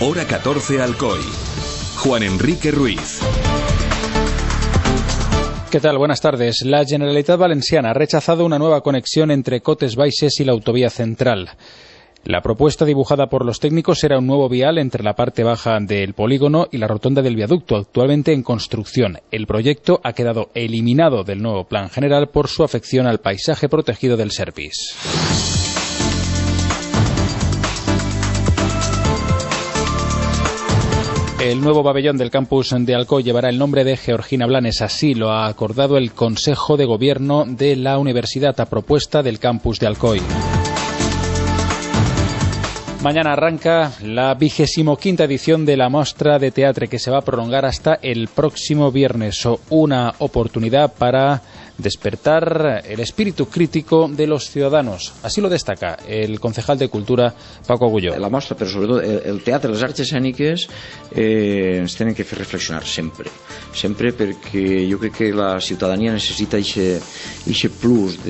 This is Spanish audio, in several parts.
Hora 14 Alcoy. Juan Enrique Ruiz. ¿Qué tal? Buenas tardes. La Generalitat Valenciana ha rechazado una nueva conexión entre Cotes Baixes y la autovía central. La propuesta dibujada por los técnicos era un nuevo vial entre la parte baja del polígono y la rotonda del viaducto, actualmente en construcción. El proyecto ha quedado eliminado del nuevo plan general por su afección al paisaje protegido del Serpis. El nuevo pabellón del campus de Alcoy llevará el nombre de Georgina Blanes. Así lo ha acordado el Consejo de Gobierno de la Universidad a propuesta del campus de Alcoy. Mañana arranca la 25ª edición de la Mostra de Teatre, que se va a prolongar hasta el próximo viernes. Una oportunidad para despertar el espíritu crítico de los ciudadanos. Así lo destaca el concejal de Cultura, Paco Agulló. La mostra, però sobretot el teatre, les arts escèniques ens tenen que fer reflexionar sempre perquè jo crec que la ciutadania necessita ixe plus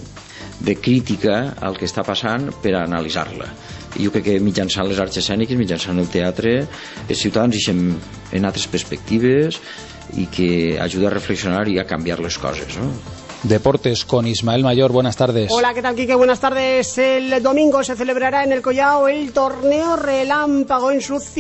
de crítica al que està passant per a analitzar-la. I jo crec que mitjançant les arts escèniques, mitjançant el teatre, els ciutadans ixen en altres perspectives y que ayuda a reflexionar y a cambiar las cosas, ¿no? Deportes con Ismael Mayor, buenas tardes. Hola, ¿qué tal, Quique? Buenas tardes. El domingo se celebrará en el Collao el torneo Relámpago en su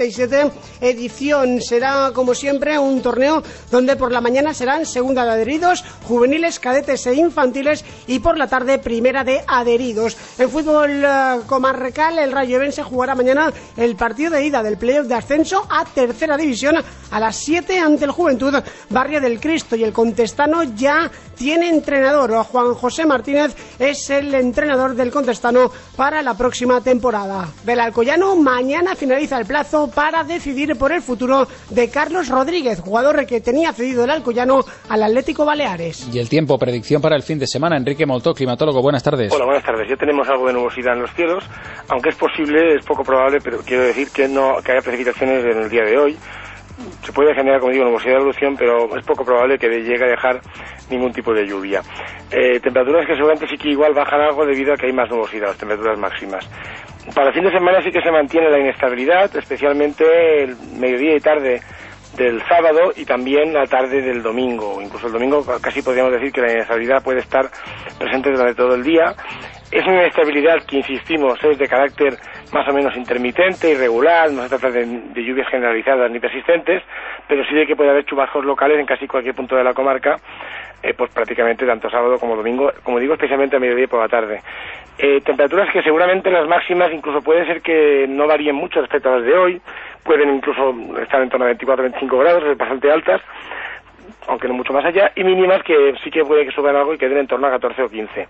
57 edición. Será, como siempre, un torneo donde por la mañana serán segunda de adheridos, juveniles, cadetes e infantiles, y por la tarde primera de adheridos. En fútbol comarcal, el Rayo Evense jugará mañana el partido de ida del playoff de ascenso a tercera división a las 7 ante el Juventud Barrio del Cristo, y el contestano ya tiene entrenador. Juan José Martínez es el entrenador del contestano para la próxima temporada. Del alcoyano, mañana finaliza el plazo para decidir por el futuro de Carlos Rodríguez, jugador que tenía cedido el alcoyano al Atlético Baleares. Y el tiempo, predicción para el fin de semana. Enrique Moltó, climatólogo, buenas tardes. Hola, buenas tardes. Ya tenemos algo de nubosidad en los cielos, aunque es posible, es poco probable, pero quiero decir que haya precipitaciones en el día de hoy. Se puede generar, como digo, nubosidad de evolución, pero es poco probable que llegue a dejar ningún tipo de lluvia. Temperaturas que seguramente sí que igual bajan algo debido a que hay más nubosidad, las temperaturas máximas. Para el fin de semana sí que se mantiene la inestabilidad, especialmente el mediodía y tarde del sábado y también la tarde del domingo. Incluso el domingo casi podríamos decir que la inestabilidad puede estar presente durante todo el día. Es una inestabilidad que, insistimos, es de carácter más o menos intermitente, irregular, no se trata de lluvias generalizadas ni persistentes, pero sí de que puede haber chubascos locales en casi cualquier punto de la comarca, pues prácticamente tanto sábado como domingo, como digo, especialmente a mediodía y por la tarde. Temperaturas que seguramente las máximas incluso puede ser que no varíen mucho respecto a las de hoy, pueden incluso estar en torno a 24-25 grados, bastante altas, aunque no mucho más allá, y mínimas que sí que puede que suban algo y queden en torno a 14 o 15.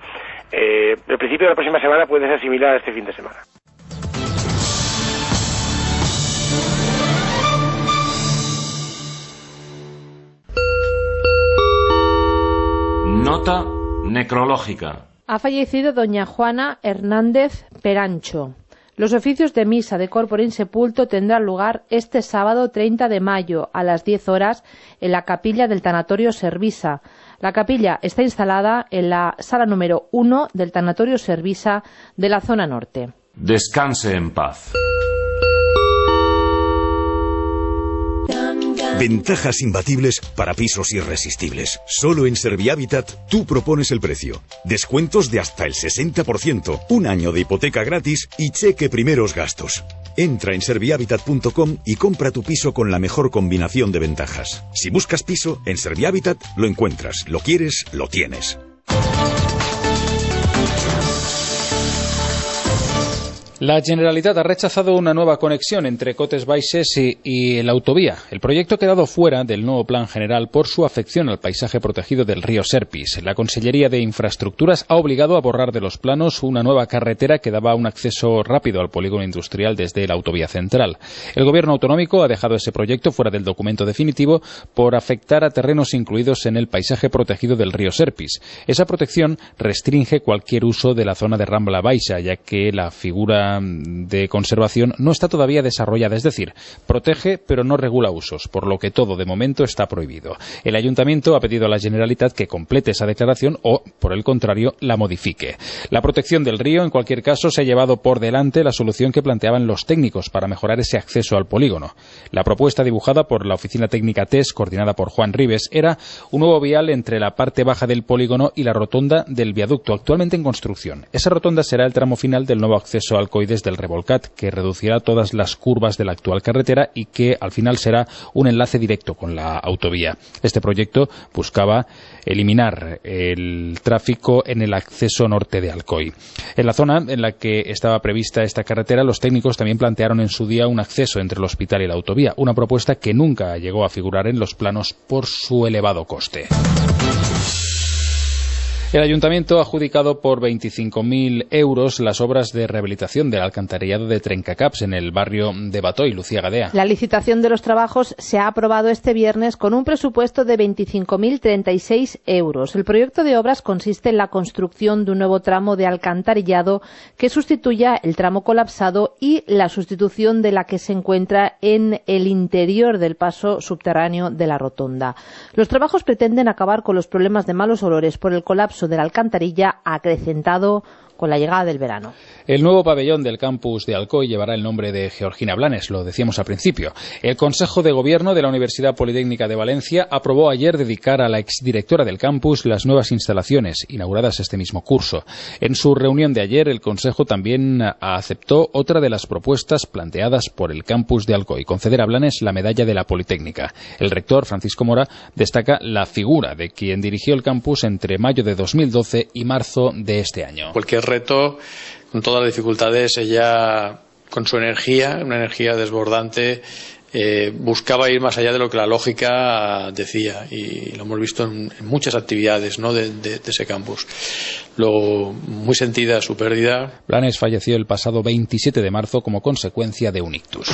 El principio de la próxima semana puede ser similar a este fin de semana. Nota necrológica. Ha fallecido doña Juana Hernández Perancho. Los oficios de misa de Corpore Insepulto tendrán lugar este sábado 30 de mayo a las 10 horas en la capilla del Tanatorio Servisa. La capilla está instalada en la sala número 1 del Tanatorio Servisa de la zona norte. Descanse en paz. Ventajas imbatibles para pisos irresistibles. Solo en Servihabitat tú propones el precio. Descuentos de hasta el 60%, un año de hipoteca gratis y cheque primeros gastos. Entra en servihabitat.com y compra tu piso con la mejor combinación de ventajas. Si buscas piso, en Servihabitat lo encuentras. Lo quieres, lo tienes. La Generalitat ha rechazado una nueva conexión entre Cotes Baixes y la autovía. El proyecto ha quedado fuera del nuevo plan general por su afección al paisaje protegido del río Serpis. La Consellería de Infraestructuras ha obligado a borrar de los planos una nueva carretera que daba un acceso rápido al polígono industrial desde la autovía central. El Gobierno autonómico ha dejado ese proyecto fuera del documento definitivo por afectar a terrenos incluidos en el paisaje protegido del río Serpis. Esa protección restringe cualquier uso de la zona de Rambla Baixa, ya que la figura zona de conservación no está todavía desarrollada, es decir, protege pero no regula usos, por lo que todo de momento está prohibido. El Ayuntamiento ha pedido a la Generalitat que complete esa declaración o, por el contrario, la modifique. La protección del río, en cualquier caso, se ha llevado por delante la solución que planteaban los técnicos para mejorar ese acceso al polígono. La propuesta dibujada por la Oficina Técnica TES, coordinada por Juan Ribes, era un nuevo vial entre la parte baja del polígono y la rotonda del viaducto, actualmente en construcción. Esa rotonda será el tramo final del nuevo acceso al COI desde el Revolcat, que reducirá todas las curvas de la actual carretera y que al final será un enlace directo con la autovía. Este proyecto buscaba eliminar el tráfico en el acceso norte de Alcoy. En la zona en la que estaba prevista esta carretera, los técnicos también plantearon en su día un acceso entre el hospital y la autovía, una propuesta que nunca llegó a figurar en los planos por su elevado coste. El Ayuntamiento ha adjudicado por 25.000 euros las obras de rehabilitación del alcantarillado de Trencacaps en el barrio de Batoy. Lucía Gadea. La licitación de los trabajos se ha aprobado este viernes con un presupuesto de 25.036 euros. El proyecto de obras consiste en la construcción de un nuevo tramo de alcantarillado que sustituya el tramo colapsado y la sustitución de la que se encuentra en el interior del paso subterráneo de la rotonda. Los trabajos pretenden acabar con los problemas de malos olores por el colapso de la alcantarilla acrecentado con la llegada del verano. El nuevo pabellón del campus de Alcoy llevará el nombre de Georgina Blanes, lo decíamos al principio. El Consejo de Gobierno de la Universidad Politécnica de Valencia aprobó ayer dedicar a la exdirectora del campus las nuevas instalaciones, inauguradas este mismo curso. En su reunión de ayer, el Consejo también aceptó otra de las propuestas planteadas por el campus de Alcoy, conceder a Blanes la medalla de la Politécnica. El rector, Francisco Mora, destaca la figura de quien dirigió el campus entre mayo de 2012 y marzo de este año. Cualquier reto, con todas las dificultades, ella, con su energía, una energía desbordante, buscaba ir más allá de lo que la lógica decía, y lo hemos visto en muchas actividades, ¿no?, de ese campus. Luego, muy sentida su pérdida. Blanes falleció el pasado 27 de marzo como consecuencia de un ictus.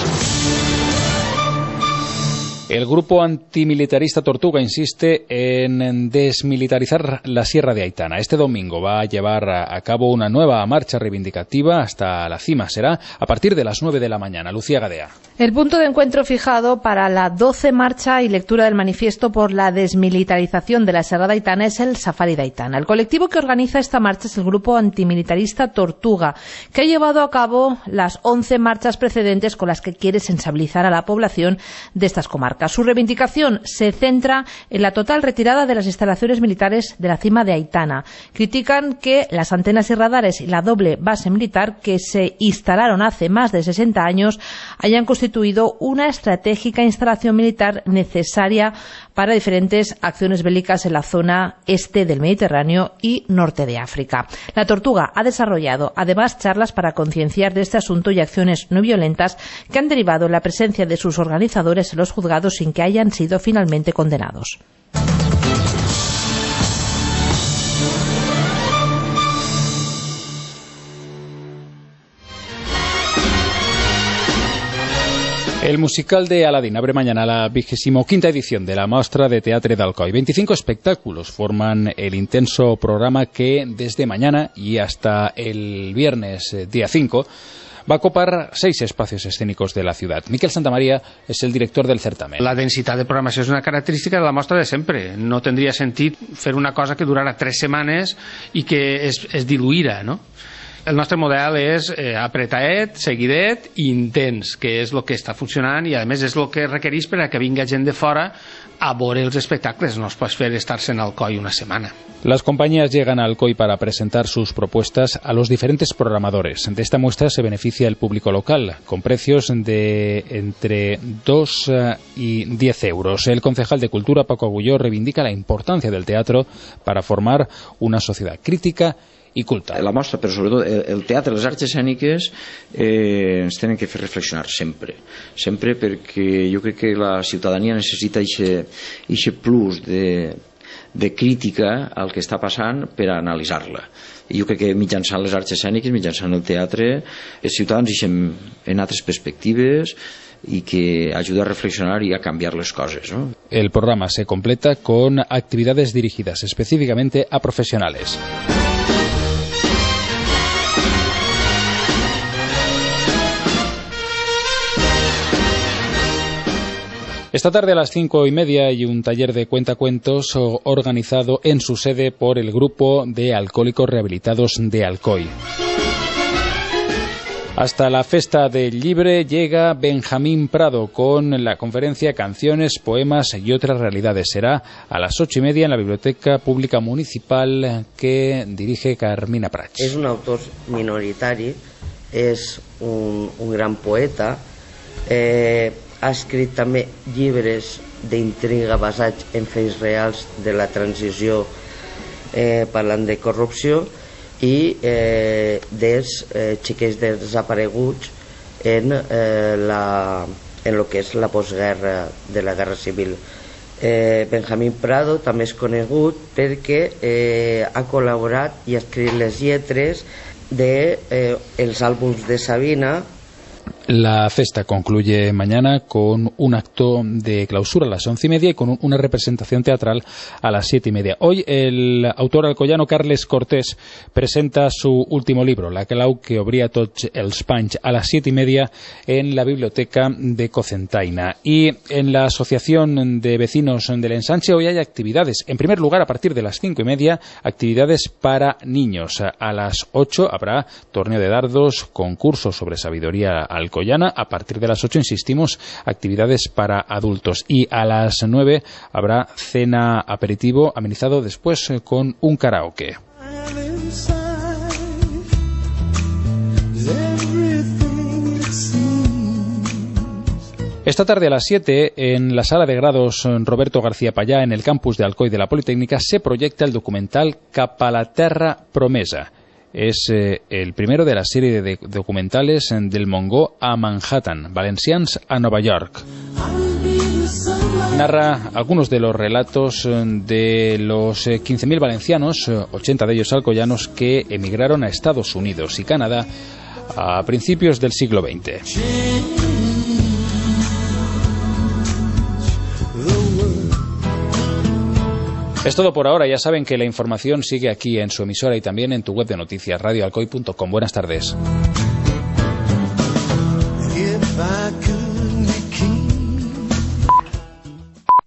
El grupo antimilitarista Tortuga insiste en desmilitarizar la Sierra de Aitana. Este domingo va a llevar a cabo una nueva marcha reivindicativa hasta la cima. Será a partir de las 9 de la mañana. Lucía Gadea. El punto de encuentro fijado para la 12 marcha y lectura del manifiesto por la desmilitarización de la Sierra de Aitana es el Safari de Aitana. El colectivo que organiza esta marcha es el grupo antimilitarista Tortuga, que ha llevado a cabo las 11 marchas precedentes con las que quiere sensibilizar a la población de estas comarcas. Su reivindicación se centra en la total retirada de las instalaciones militares de la cima de Aitana. Critican que las antenas y radares y la doble base militar que se instalaron hace más de 60 años hayan constituido una estratégica instalación militar necesaria para diferentes acciones bélicas en la zona este del Mediterráneo y norte de África. La Tortuga ha desarrollado además charlas para concienciar de este asunto y acciones no violentas que han derivado en la presencia de sus organizadores en los juzgados sin que hayan sido finalmente condenados. El musical de Aladín abre mañana la 25ª edición de la Mostra de Teatre d'Alcoi. 25 espectáculos forman el intenso programa que desde mañana y hasta el viernes día 5 va a copar 6 espacios escénicos de la ciudad. Miquel Santamaría és el director del certamen. La densitat de programació és una característica de la mostra de sempre. No tindria sentit fer una cosa que durara 3 setmanes i que es diluïra, no? El nostre model és apretadet, seguidet i intens, que és el que està funcionant i a més és el que requereix per a que vinga gent de fora a veure els espectacles. No es pot fer estar-se en Alcoi una semana. Las compañías llegan a Alcoi para presentar sus propuestas a los diferentes programadores. De esta muestra se beneficia el público local, con precios de entre 2 y 10 euros. El concejal de Cultura, Paco Agulló, reivindica la importancia del teatro para formar una sociedad crítica i culta. La mostra, però sobretot el teatre, les arts escèniques ens tenen que fer reflexionar sempre perquè jo crec que la ciutadania necessita aquest plus de crítica al que està passant per a analitzar-la. I jo crec que mitjançant les arts escèniques, mitjançant el teatre, els ciutadans ixen en altres perspectives y que ayuda a reflexionar y a cambiar las cosas, ¿no? El programa se completa con actividades dirigidas específicamente a profesionales. Esta tarde a las 5:30 hay un taller de cuentacuentos organizado en su sede por el Grupo de Alcohólicos Rehabilitados de Alcoy. Hasta la Festa del Llibre llega Benjamín Prado con la conferencia Canciones, Poemas y otras realidades. Será a las 8:30 en la Biblioteca Pública Municipal que dirige Carmina Prats. És un autor minoritari, és un gran poeta, ha escrit també llibres d'intriga basats en fets reals de la transició, parlant de corrupció, i dels xiquets desapareguts en lo que és la postguerra de la Guerra Civil. Benjamín Prado també és conegut perquè ha col·laborat i ha escrit les lletres dels àlbums de Sabina. La festa concluye mañana con un acto de clausura a las 11:30 y con una representación teatral a las 7:30. Hoy el autor alcoyano Carles Cortés presenta su último libro, La clau que obria tots els panys, a las 7:30 en la biblioteca de Cocentaina. Y en la Asociación de Vecinos del Ensanche hoy hay actividades. En primer lugar, a partir de las 5:30, actividades para niños. A las 8 habrá torneo de dardos, concursos sobre sabiduría alcoyana. A partir de las 8, insistimos, actividades para adultos. Y a las 9 habrá cena aperitivo amenizado después con un karaoke. Esta tarde a las 7, en la sala de grados Roberto García Payá, en el campus de Alcoy de la Politécnica, se proyecta el documental Cap a la terra promesa. Es el primero de la serie de documentales del Mongó a Manhattan, Valencians a Nueva York. Narra algunos de los relatos de los 15.000 valencianos, 80 de ellos alcoyanos, que emigraron a Estados Unidos y Canadá a principios del siglo XX. Es todo por ahora. Ya saben que la información sigue aquí en su emisora y también en tu web de noticias, radioalcoy.com. Buenas tardes.